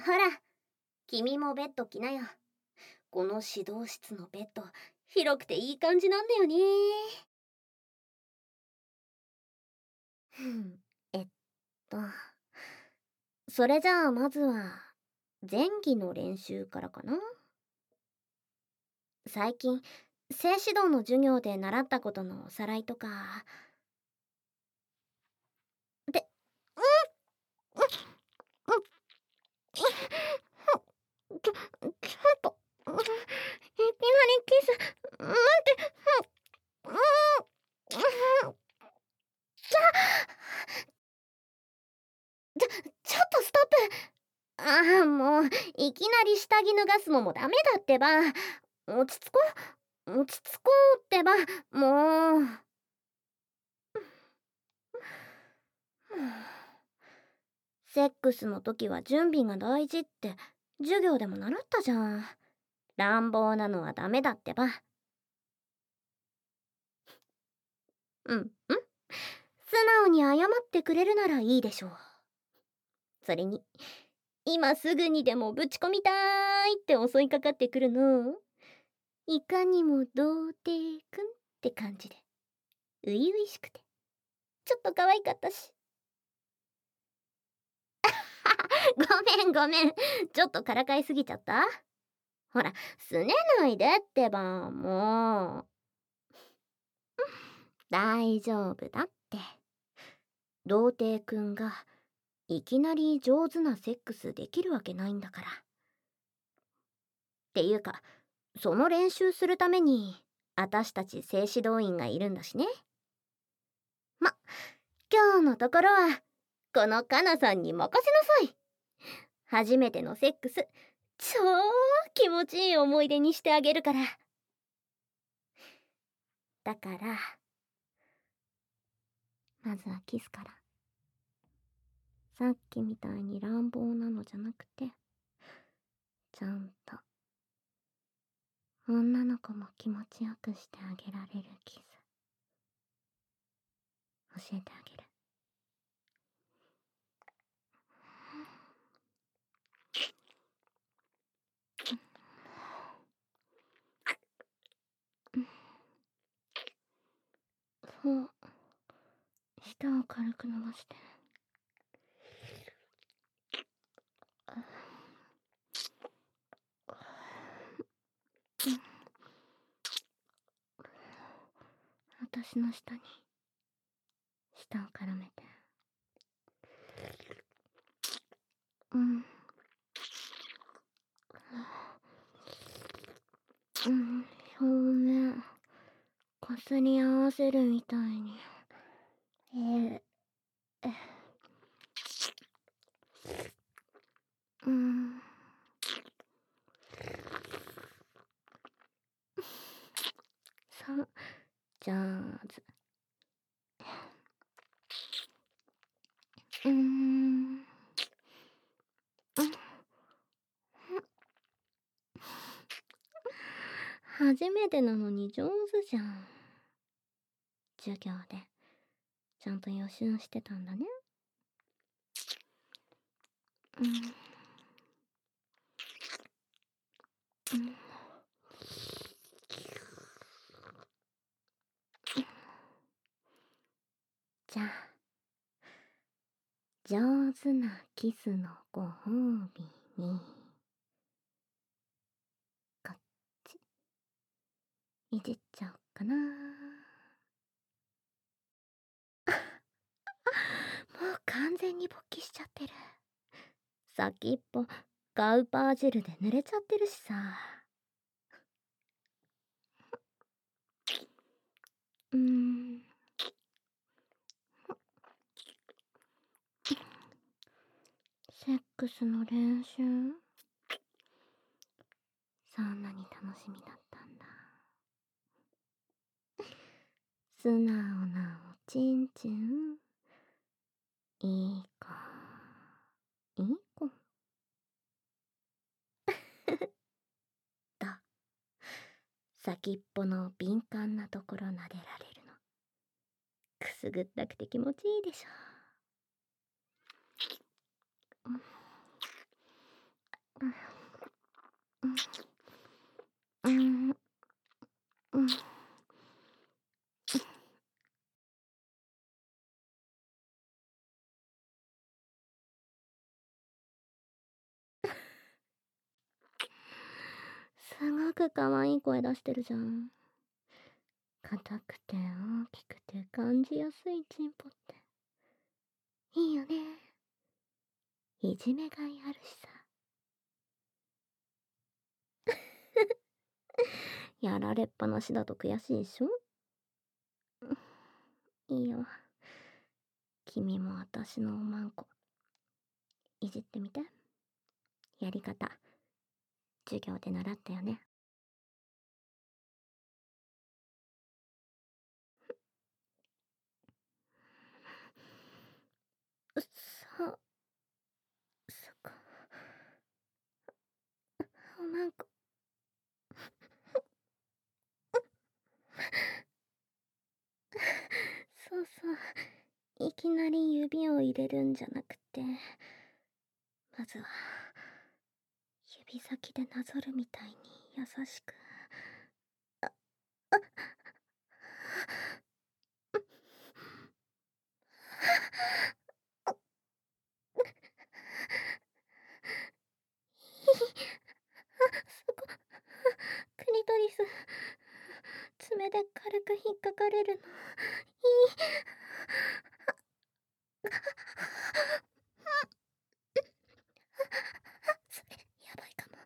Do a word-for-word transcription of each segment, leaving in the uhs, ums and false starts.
ほら、君もベッド来なよ。この指導室のベッド、広くていい感じなんだよね。ふん、えっと、それじゃあまずは、前儀の練習からかな。最近、性指導の授業で習ったことのおさらいとか。で、うん、うん、うん、ちょ、ちょっと、うん、いきなりキス、待って、うん、うん、うん、ちょ、ちょ、ちょっとストップ。ああ、もう、いきなり下着脱がすのもダメだってば。落ち着こう、落ち着こうってば、もう。セックスの時は準備が大事って授業でも習ったじゃん。乱暴なのはダメだってば。うん、うん。素直に謝ってくれるならいいでしょう。それに、今すぐにでもぶち込みたーいって襲いかかってくるの。いかにも童貞くんって感じで、ういういしくて、ちょっと可愛かったし。ごめんごめん。ちょっとからかいすぎちゃった？ほら、すねないでってば、もう。大丈夫だって。童貞くんがいきなり上手なセックスできるわけないんだから。っていうか、その練習するために、あたしたち性指導員がいるんだしね。ま、今日のところは、このカナさんに任せなさい。初めてのセックス、超気持ちいい思い出にしてあげるから。だから、まずはキスから。さっきみたいに乱暴なのじゃなくて、ちゃんと、女の子も気持ちよくしてあげられるキス。教えてあげる。そう。舌を軽く伸ばして。私の舌に舌を絡めて。うん。うん、表面こすり合わせるみたいに。ええ。うん。そう、上手。うーん。初めてなのに上手じゃん。授業でちゃんと予習してたんだね。うん。うん。じゃあ、上手なキスのご褒美に、こっち、いじっちゃおっかな。もう完全に勃起しちゃってる。先っぽ、ガウパージェルで濡れちゃってるしさ。うーん。セックスの練習、そんなに楽しみだったんだ。素直なおちんちん、いい子、いい子。だ。先っぽの敏感なところ撫でられるの。くすぐったくて気持ちいいでしょ。 うん、うん。すごく可愛い声出してるじゃん。硬くて大きくて感じやすいチンポって。いいよね。いじめがいあるしさ。やられっぱなしだと悔しいでしょ。いいよ。君も私のおまんこ。いじってみて。やり方。授業で習ったよね。そ、そっか。おまんこ。そうそう。いきなり指を入れるんじゃなくて、まずは、指先でなぞるみたいに優しく。そこ、クリトリス。爪で軽く引っかかれるの。いい。それ、やばいかも。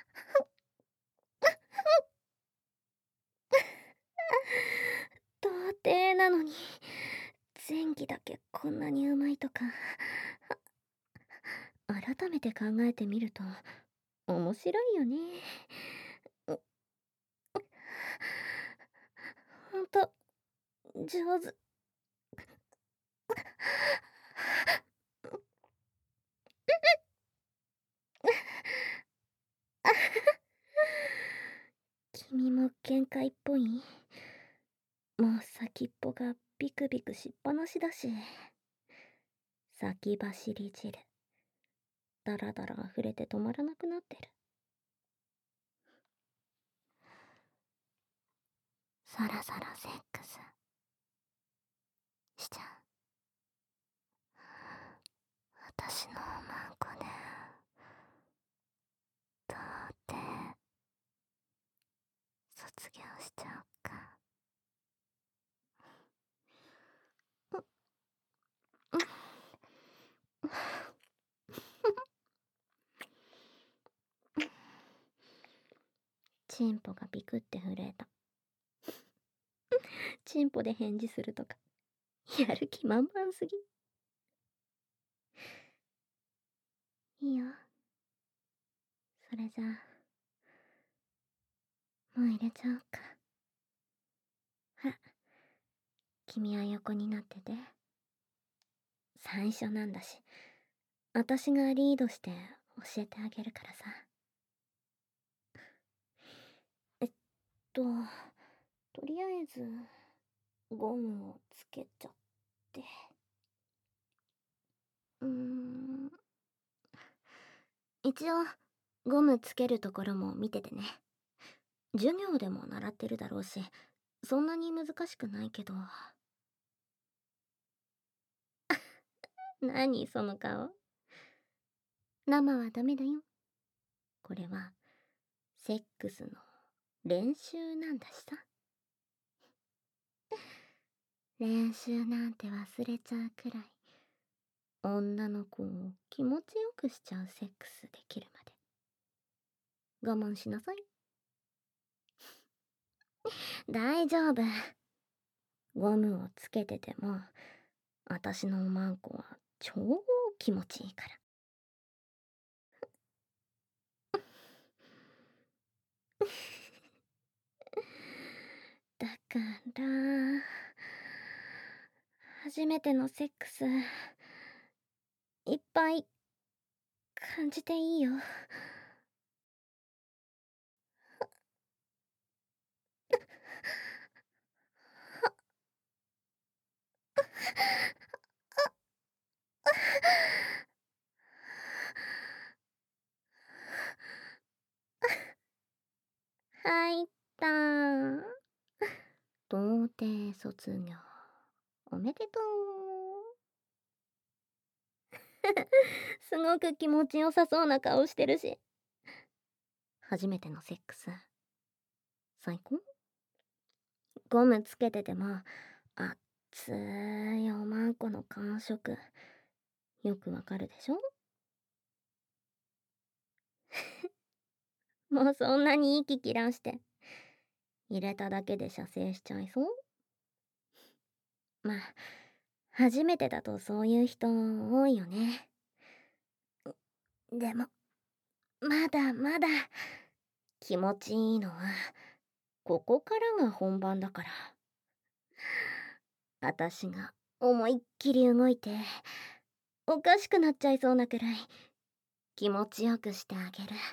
童貞なのに、前期だけこんなにうまいとか。改めて考えてみると、面白いよね。ほんと、上手。君も限界っぽい？もう先っぽがビクビクしっぱなしだし。先走り汁。だらだら溢れて止まらなくなってる。そろそろセックスしちゃう。私のおまんこで童貞卒業しちゃおっか。チンポがビクって震えた。チンポで返事するとか、やる気満々すぎ。いいよ。それじゃあ、もう入れちゃおうか。ほら、君は横になってて。最初なんだし、私がリードして教えてあげるからさ。えっと、とりあえず、ゴムをつけちゃって。うーん。一応、ゴムつけるところも見ててね。授業でも習ってるだろうし、そんなに難しくないけど。何その顔。生はダメだよ。これは、セックスの練習なんだしさ。練習なんて忘れちゃうくらい、女の子を気持ちよくしちゃうセックスできるまで。我慢しなさい。大丈夫。ゴムをつけてても、私のおまんこは超気持ちいいから。だから、初めてのセックス、いっぱい感じていいよ。 卒業おめでとう。すごく気持ちよさそうな顔してるし。初めてのセックス最高。ゴムつけてても熱いおまんこの感触よくわかるでしょ。もうそんなに息切らして入れただけで射精しちゃいそう。まあ初めてだとそういう人多いよね。でもまだまだ気持ちいいのはここからが本番だから。私が思いっきり動いておかしくなっちゃいそうなくらい気持ちよくしてあげる。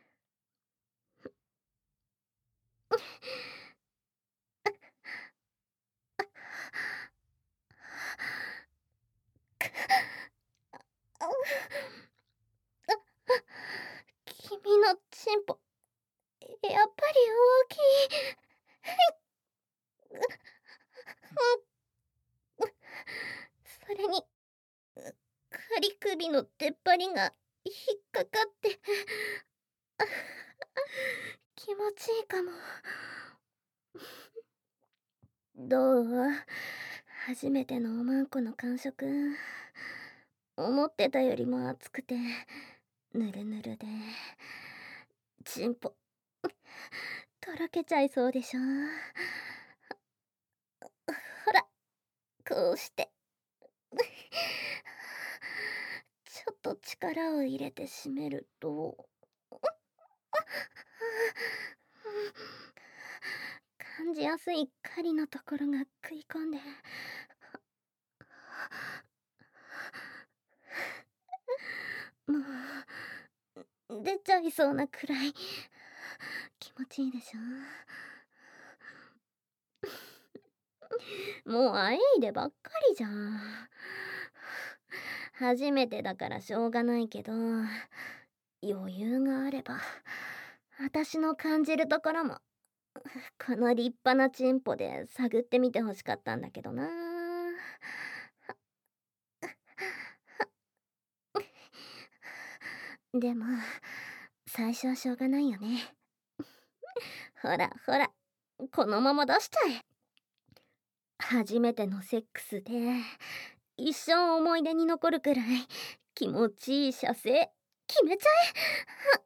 君のチンポやっぱり大きい。それに仮首の出っ張りが引っかかって気持ちいいかも。どう？初めてのおまんこの感触。思ってたよりも熱くてぬるぬるでチンポとろけちゃいそうでしょ。ほらこうしてちょっと力を入れて締めると感じやすい狩りのところが食い込んでもう出ちゃいそうなくらい気持ちいいでしょ。もうあえいでばっかりじゃん。初めてだからしょうがないけど余裕があれば私の感じるところもこの立派なチンポで探ってみてほしかったんだけどな。でも最初はしょうがないよね。ほらほらこのまま出しちゃえ。初めてのセックスで一生思い出に残るくらい気持ちいい射精決めちゃえ。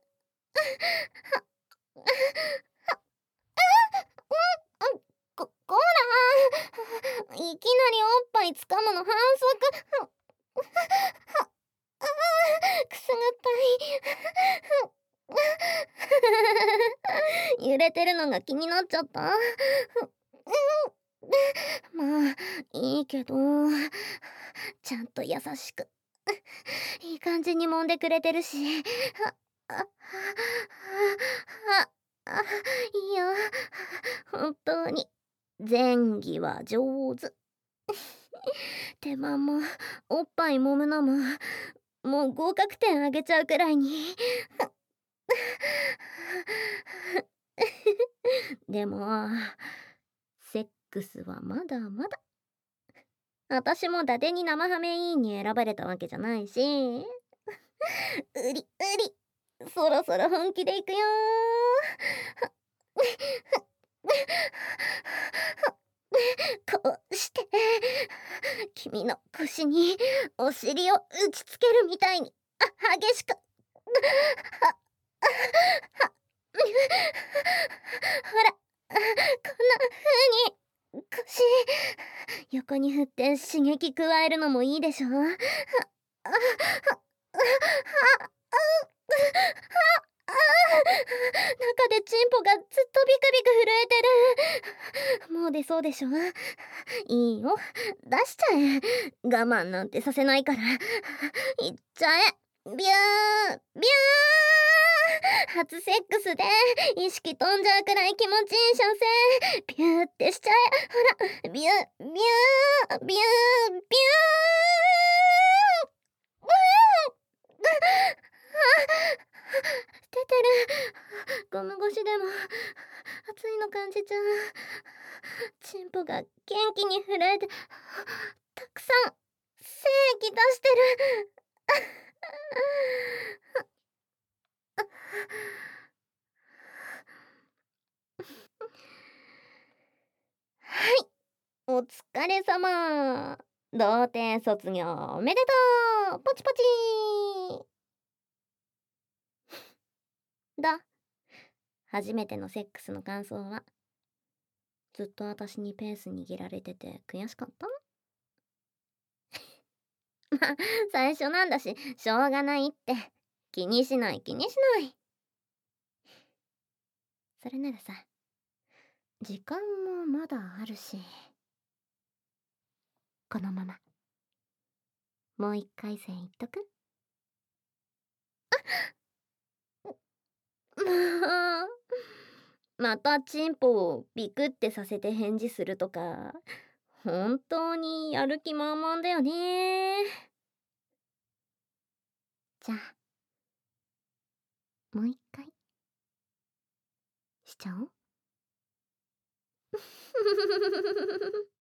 こ、こらいきなりおっぱい掴むの反則。くすぐったい。揺れてるのが気になっちゃった。まあいいけどちゃんと優しくいい感じに揉んでくれてるし。あ、あ、あ、あ、いいよ本当に前儀は上手。手間もおっぱい揉むのももう合格点あげちゃうくらいに。でもセックスはまだまだ。私も伊達に生ハメ委員に選ばれたわけじゃないし。うりうりそろそろ本気でいくよ。こうして君の腰にお尻を打ちつけるみたいに激しく。ほらこんな風に腰横に振って刺激加えるのもいいでしょ。中でチンポがずっとビクビク震えてる。もう出そうでしょ。いいよ出しちゃえ。我慢なんてさせないからいっちゃえ。ビュービュー初セックスで意識飛んじゃうくらい気持ちいい射精ビューってしちゃえ。ほらビュービュービュービュー出てる。ゴム越しでも熱いの感じちゃう。チンポがギュ元気に震えて、たくさん精液出してる。はい、お疲れ様。童貞卒業おめでとう。ポチポチー。だ、初めてのセックスの感想は？ずっと私にペース握られてて悔しかった？まあ、最初なんだし、しょうがないって。気にしない気にしない。それならさ、時間もまだあるし、このままもう一回戦いっとく？もう、またチンポをビクってさせて返事するとか、本当にやる気満々だよね。じゃあ、もう一回しちゃおう。